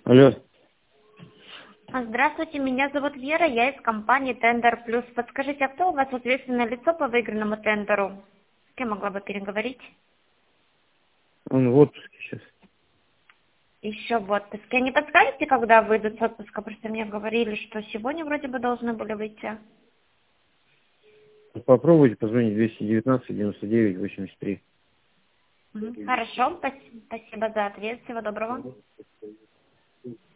Алло. Здравствуйте, меня зовут Вера, я из компании Тендер Плюс. Подскажите, а кто у вас ответственное лицо по выигранному тендеру? С кем могла бы переговорить? Он в отпуске сейчас. Еще в отпуске. Не подскажете, когда выйдут с отпуска? Просто мне говорили, что сегодня вроде бы должны были выйти. Попробуйте позвонить 219-99-83. Хорошо, спасибо за ответ. Всего доброго.